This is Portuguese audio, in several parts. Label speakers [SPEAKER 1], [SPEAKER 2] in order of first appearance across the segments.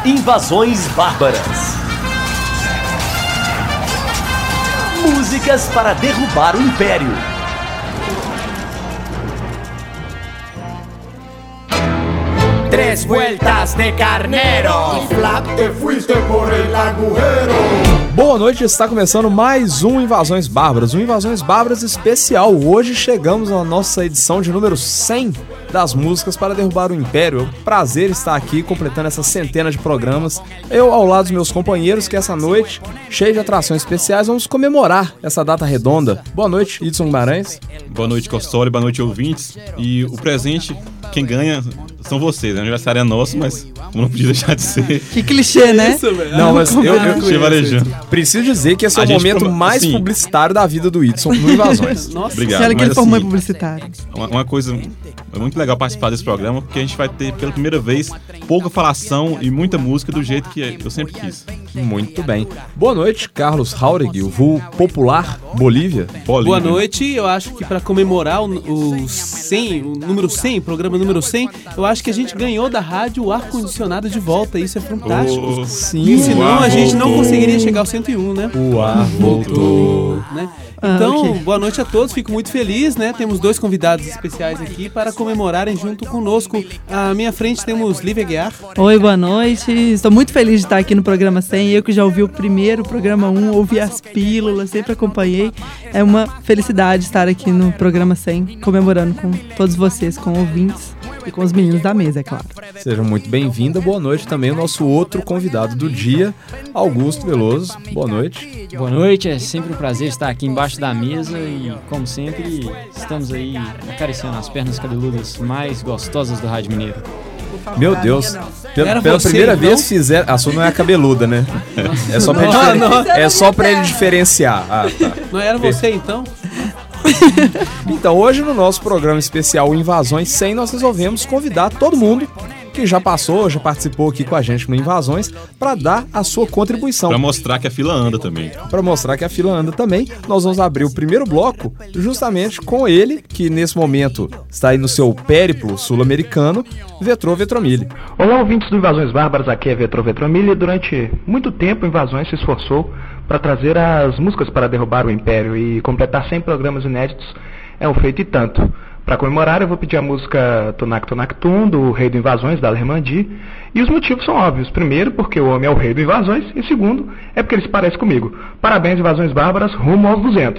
[SPEAKER 1] Invasões Bárbaras. Músicas para derrubar o Império.
[SPEAKER 2] Tres vueltas de carnero
[SPEAKER 3] y flap te fuiste por el agujero.
[SPEAKER 4] Boa noite, está começando mais um Invasões Bárbaras, um Invasões Bárbaras especial. Hoje chegamos à nossa edição de número 100 das músicas para derrubar o Império. É um prazer estar aqui completando essa centena de programas. Eu ao lado dos meus companheiros que essa noite, cheia de atrações especiais, vamos comemorar essa data redonda. Boa noite, Edson Guimarães.
[SPEAKER 5] Boa noite, Costoli, boa noite, ouvintes. E o presente, quem ganha são vocês. O aniversário é nosso, mas não podia deixar de ser.
[SPEAKER 6] Que clichê, né?
[SPEAKER 4] Isso, não, mas eu
[SPEAKER 5] varejando.
[SPEAKER 4] Preciso dizer que esse é o momento mais publicitário da vida do Edson no Invasões.
[SPEAKER 6] Nossa,
[SPEAKER 5] obrigado.
[SPEAKER 6] Olha que ele formou em publicitário.
[SPEAKER 5] Uma coisa muito legal participar desse programa, porque a gente vai ter pela primeira vez pouca falação e muita música do jeito que eu sempre quis.
[SPEAKER 4] Muito bem. Boa noite, Carlos Jauregui, o vulgo popular Bolívia.
[SPEAKER 7] Boa noite. Eu acho que para comemorar o número 100, o programa número 100, eu acho que a gente ganhou da rádio o ar-condicionado de volta. Isso é fantástico.
[SPEAKER 4] Sim.
[SPEAKER 7] Senão a gente não conseguiria chegar ao 101, né?
[SPEAKER 4] O ar voltou.
[SPEAKER 7] Né? Então, Boa noite a todos, fico muito feliz, né? Temos dois convidados especiais aqui para comemorarem junto conosco. À minha frente temos Lívia Guiar.
[SPEAKER 6] Oi, boa noite. Estou muito feliz de estar aqui no programa 100. Eu que já ouvi o primeiro, o programa 1, ouvi as pílulas, sempre acompanhei. É uma felicidade estar aqui no programa 100, comemorando com todos vocês, com ouvintes e com os meninos da mesa, é claro.
[SPEAKER 4] Seja muito bem-vinda. Boa noite também o nosso outro convidado do dia, Augusto Veloso. Boa noite.
[SPEAKER 8] Boa noite, é sempre um prazer estar aqui embaixo da mesa e, como sempre, estamos aí acariciando as pernas cabeludas mais gostosas do Rádio Mineiro.
[SPEAKER 4] Meu Deus, pela primeira vez fizeram... A sua não é a cabeluda, né? É só pra ele diferenciar. Ah, tá.
[SPEAKER 7] Não era você, então?
[SPEAKER 4] Então, hoje no nosso programa especial Invasões 100, nós resolvemos convidar todo mundo que já passou, já participou aqui com a gente no Invasões, para dar a sua contribuição.
[SPEAKER 5] Para mostrar que a fila anda também.
[SPEAKER 4] Para mostrar que a fila anda também, nós vamos abrir o primeiro bloco justamente com ele, que nesse momento está aí no seu périplo sul-americano, Vetrô Vetromilli.
[SPEAKER 9] Olá, ouvintes do Invasões Bárbaras, aqui é Vetrô Vetromilli. Durante muito tempo, Invasões se esforçou para trazer as músicas para derrubar o Império e completar 100 programas inéditos é um feito e tanto. Para comemorar, eu vou pedir a música Tunak Tunak Tum, do Rei do Invasões, da Lermandi. E os motivos são óbvios. Primeiro, porque o homem é o rei do Invasões. E segundo, é porque ele se parece comigo. Parabéns, Invasões Bárbaras, rumo aos 200.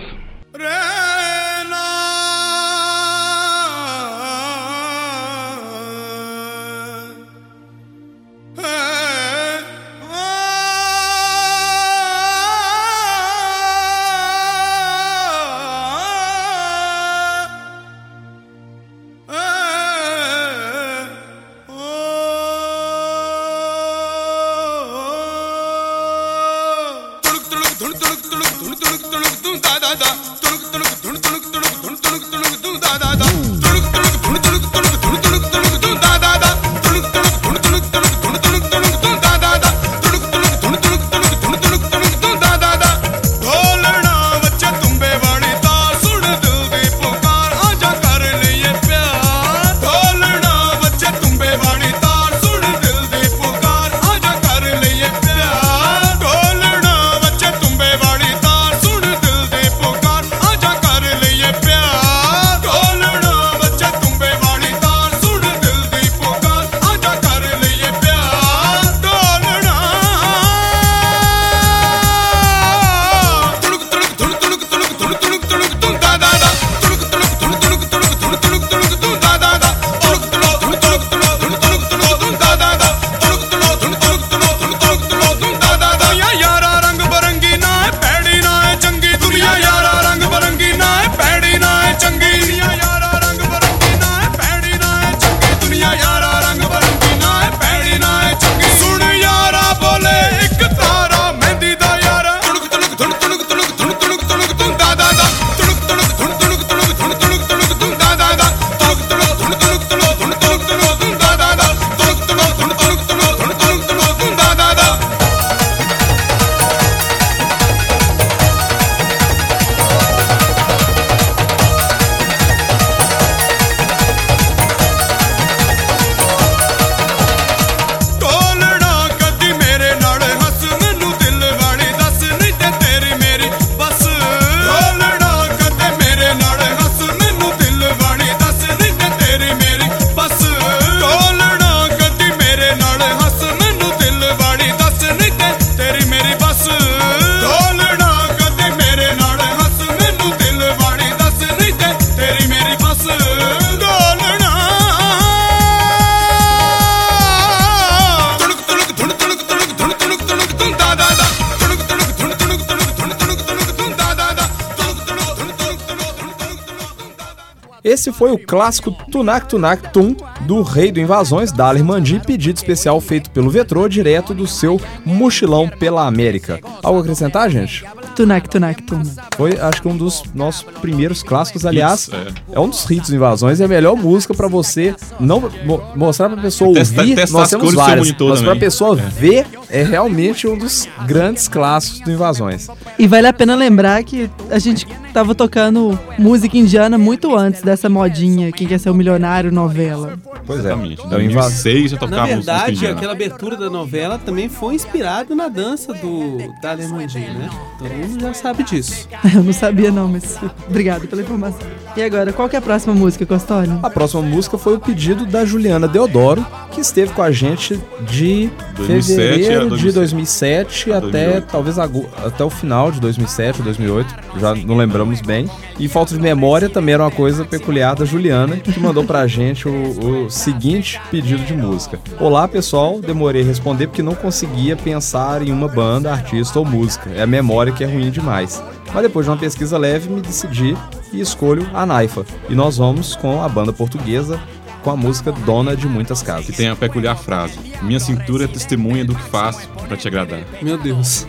[SPEAKER 4] Esse foi o clássico Tunak Tunak Tum, do Rei do Invasões, Daler Mandi, pedido especial feito pelo Vetrô, direto do seu mochilão pela América. Algo a acrescentar, gente?
[SPEAKER 6] Tunak Tunak Tum.
[SPEAKER 4] Foi, acho que um dos nossos primeiros clássicos, aliás, é um dos hits do Invasões, é a melhor música pra você não mostrar pra pessoa ouvir, nós temos várias, mas pra pessoa ver, é realmente um dos grandes clássicos do Invasões.
[SPEAKER 6] E vale a pena lembrar que a gente tava tocando música indiana muito antes dessa modinha, Quem Quer Ser o Milionário, novela.
[SPEAKER 4] Pois é.
[SPEAKER 5] Exatamente. Em 2006 já tocava música indiana.
[SPEAKER 7] Na verdade, aquela abertura da novela também foi inspirada na dança do Daler Mandi, né? Todo mundo já sabe disso.
[SPEAKER 6] Eu não sabia não, mas obrigado pela informação. E agora, qual que é a próxima música, Costoli?
[SPEAKER 4] A próxima música foi o pedido da Juliana Deodoro, que esteve com a gente de
[SPEAKER 5] 2007
[SPEAKER 4] fevereiro de 2007 até talvez até o final de 2007 ou 2008, já não lembramos bem. E falta de memória também era uma coisa peculiar da Juliana, que mandou pra gente o seguinte pedido de música. Olá, pessoal, demorei a responder porque não conseguia pensar em uma banda, artista ou música. É a memória que é ruim demais. Mas depois de uma pesquisa leve, me decidi e escolho a Naifa. E nós vamos com a banda portuguesa, com a música Dona de Muitas Casas.
[SPEAKER 5] Que tem a peculiar frase: minha cintura é testemunha do que faço pra te agradar.
[SPEAKER 7] Meu Deus.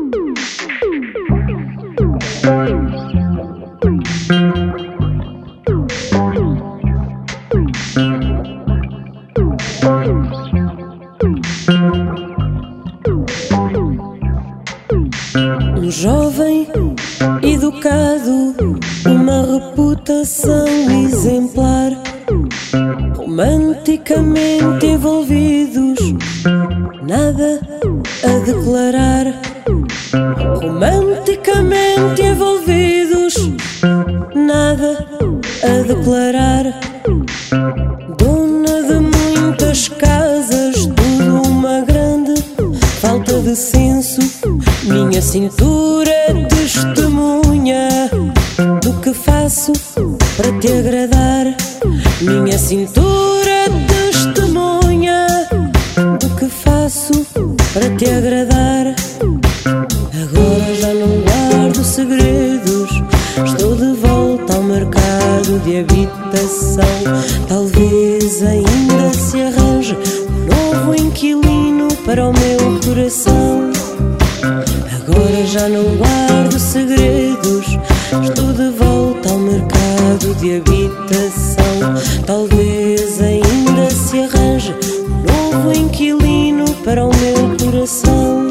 [SPEAKER 10] Um jovem educado, uma reputação exemplar, romanticamente envolvidos, nada a declarar. Romanticamente envolvidos, nada a declarar. Dona de muitas casas, tudo uma grande falta de senso. Minha cintura é testemunha do que faço para te agradar. Minha cintura é testemunha do que faço para te agradar. Agora já não guardo segredos, estou de volta ao mercado de habitação. Talvez ainda se arranje um novo inquilino para o meu coração. Agora já não guardo segredos, estou de volta ao mercado de habitação. Talvez ainda se arranje um novo inquilino para o meu coração.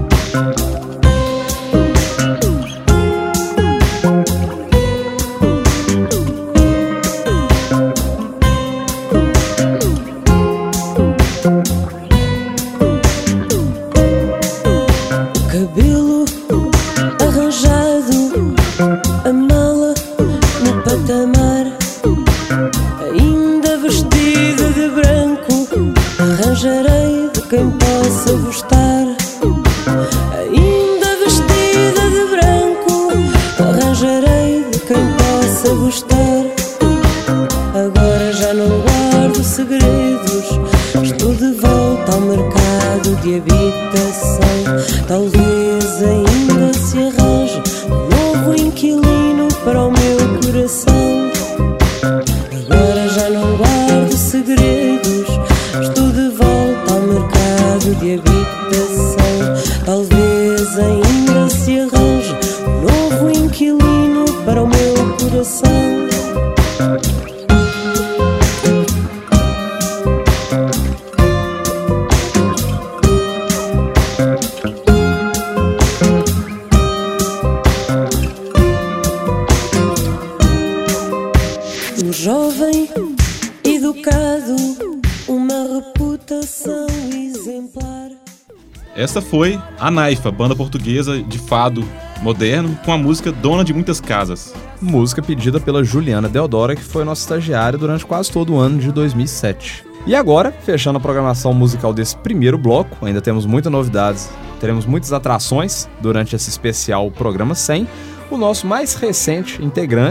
[SPEAKER 5] Essa foi a Naifa, banda portuguesa de fado moderno, com a música Dona de Muitas Casas.
[SPEAKER 4] Música pedida pela Juliana Deodoro, que foi nossa estagiária durante quase todo o ano de 2007. E agora, fechando a programação musical desse primeiro bloco, ainda temos muitas novidades, teremos muitas atrações durante esse especial Programa 100, o nosso mais recente integrante,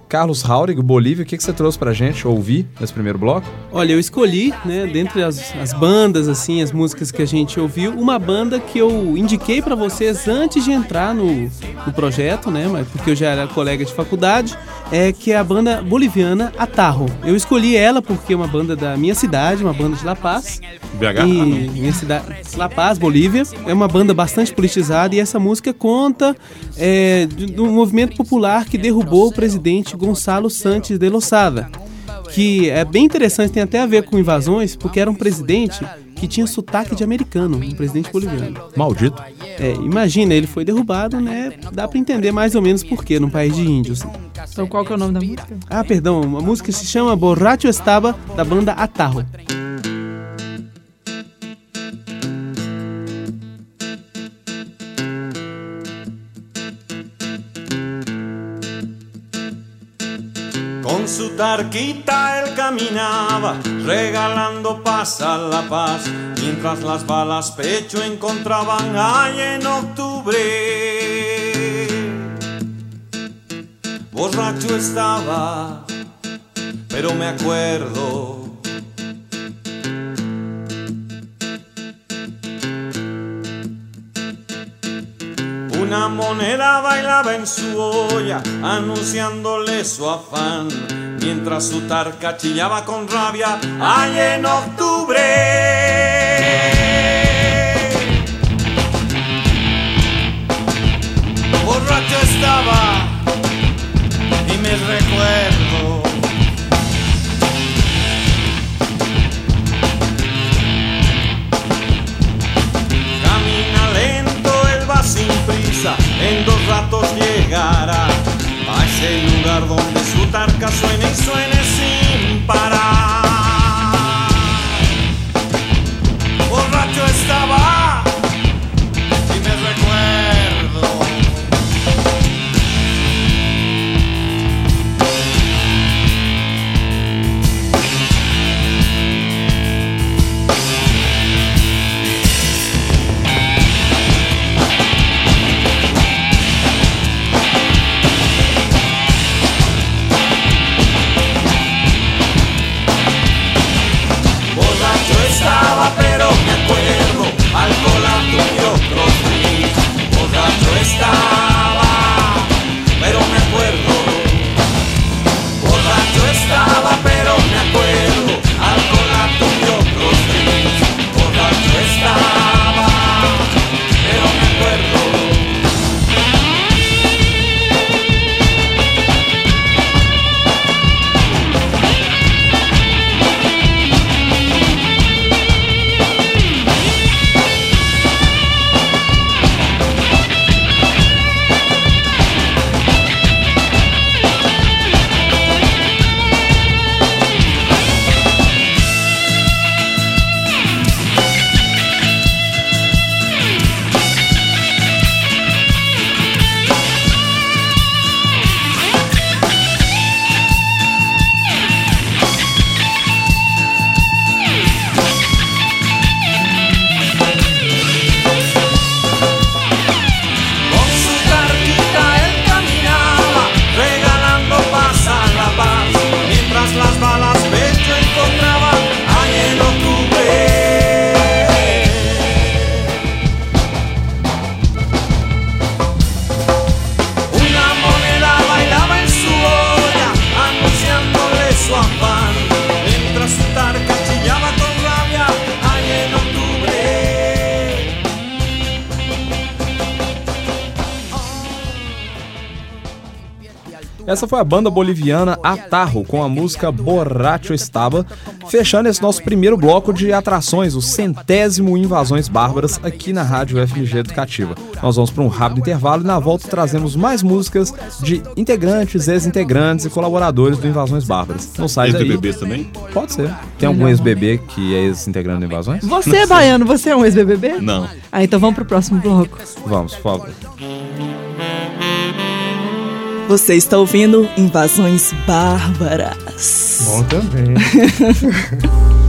[SPEAKER 4] Carlos Haurig, Bolívia, o que você trouxe pra gente ouvir nesse primeiro bloco?
[SPEAKER 7] Olha, eu escolhi, né, dentre as bandas, assim, as músicas que a gente ouviu, uma banda que eu indiquei pra vocês antes de entrar no projeto, né, porque eu já era colega de faculdade, que é a banda boliviana Atarro. Eu escolhi ela porque é uma banda da minha cidade, uma banda de La Paz.
[SPEAKER 5] BH?
[SPEAKER 7] E minha cidade, La Paz, Bolívia. É uma banda bastante politizada e essa música conta do movimento popular que derrubou o presidente Gonçalo Sánchez de Losada, que é bem interessante, tem até a ver com invasões, porque era um presidente que tinha sotaque de americano, um presidente boliviano.
[SPEAKER 4] Maldito.
[SPEAKER 7] Imagina, ele foi derrubado, né? Dá pra entender mais ou menos por quê, num país de índios.
[SPEAKER 6] Então qual que é o nome da música?
[SPEAKER 7] Perdão, a música se chama Borracho Estaba, da banda Atarro.
[SPEAKER 11] Con su tarquita él caminaba, regalando paz a La Paz, mientras las balas pecho encontraban allá en octubre. Borracho estaba, pero me acuerdo. Una moneda bailaba en su olla, anunciándole su afán, mientras su tarca chillaba con rabia, allá en octubre. Borracho estaba y me recuerdo. Camina lento, él va sin prisa, en 2 ratos llegará a ese lugar donde su tarca suene y suene sin parar. Borracho estaba y me recuerdo. Pero me acuerdo, alcoholado y otros drinks. Borracho estaba, pero me acuerdo. Borracho estaba, pero me acuerdo, alcoholado y otros drinks. Borracho estaba, pero me acuerdo. Las balas pecho encontraba allá en octubre. Una moneda bailaba en su olla, anunciándole su afán, mientras su tarca chillaba con rabia allá en octubre.
[SPEAKER 4] Essa foi a banda boliviana Atarro com a música Borracho Estaba, fechando esse nosso primeiro bloco de atrações, o 100º Invasões Bárbaras, aqui na Rádio FMG Educativa. Nós vamos para um rápido intervalo e na volta trazemos mais músicas de integrantes, ex-integrantes e colaboradores do Invasões Bárbaras. Não sai daí.
[SPEAKER 5] Ex-BBBs também?
[SPEAKER 4] Pode ser. Tem algum ex-BB que é ex-integrante do Invasões?
[SPEAKER 6] Você, Baiano, você é um ex-BBB?
[SPEAKER 5] Não.
[SPEAKER 6] Então vamos pro próximo bloco.
[SPEAKER 4] Vamos, por favor.
[SPEAKER 12] Você está ouvindo Invasões Bárbaras.
[SPEAKER 4] Bom também.